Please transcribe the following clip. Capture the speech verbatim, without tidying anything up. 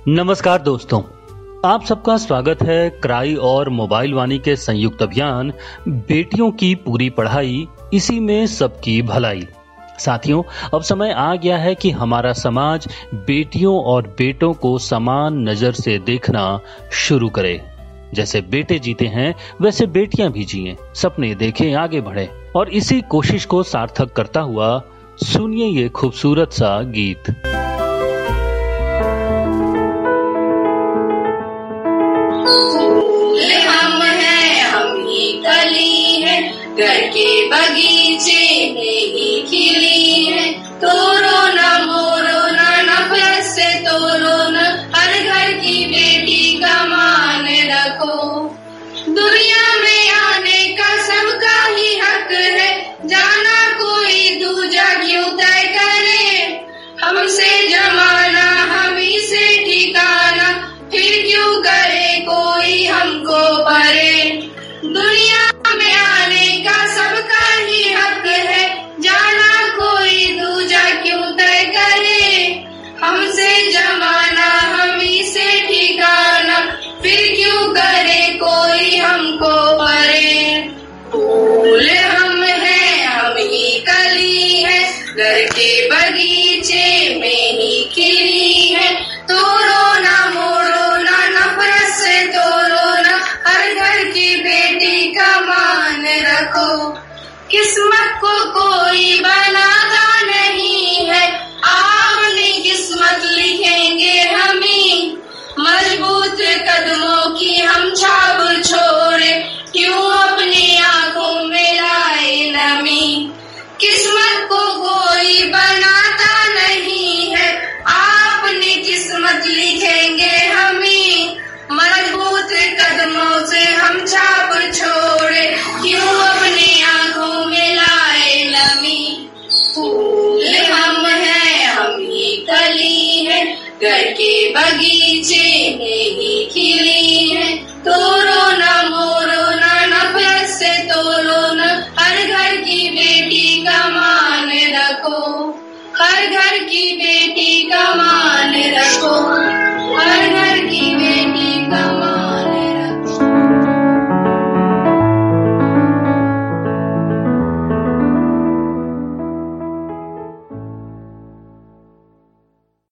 नमस्कार दोस्तों, आप सबका स्वागत है क्राई और मोबाइल वाणी के संयुक्त अभियान बेटियों की पूरी पढ़ाई, इसी में सबकी भलाई। साथियों, अब समय आ गया है कि हमारा समाज बेटियों और बेटों को समान नजर से देखना शुरू करे। जैसे बेटे जीते हैं वैसे बेटियां भी जिएं, सपने देखें, आगे बढ़े। और इसी कोशिश को सार्थक करता हुआ सुनिए ये खूबसूरत सा गीत। हम हैं, हम ही कली है, घर के बगीचे में ही खिली है। तोड़ो ना मोड़ो ना, नफरत से तोड़ो ना, हर घर की बेटी का मान रखो। दुनिया में आने का सबका ही हक है, जाना कोई दूजा क्यों तय करे। हमसे जमाना हम ही से ठिकाना, फिर क्यों करे कोई हमको परे। दुनिया में आने का सबका ही हक है, जाना कोई दूजा क्यों तय करे। हमसे जमाना हम ही से ठिकाना, फिर क्यों करे कोई हमको परे। फूल हम हैं, हम ही कली है, घर के बगीचे में ही खिली है। तोड़ो ना मोड़ो ना, नफरत से तोड़ो ना, हर घर की बेटी का मान रखो। किस्मत को कोई बनाता नहीं है, अपनी किस्मत लिखेंगे हम ही। मजबूत कदमों की हम छाप छोड़े, क्यों अपनी आंखों में लाए नमी। किस्मत को कोई बनाता नहीं है, अपनी किस्मत लिखेंगे हम ही। मजबूत कदमों से हम छाप छोड़े, क्यों अपनी आंखों में लाए नमी। फूल हम हैं, हम ही कली है, घर के बगीचे में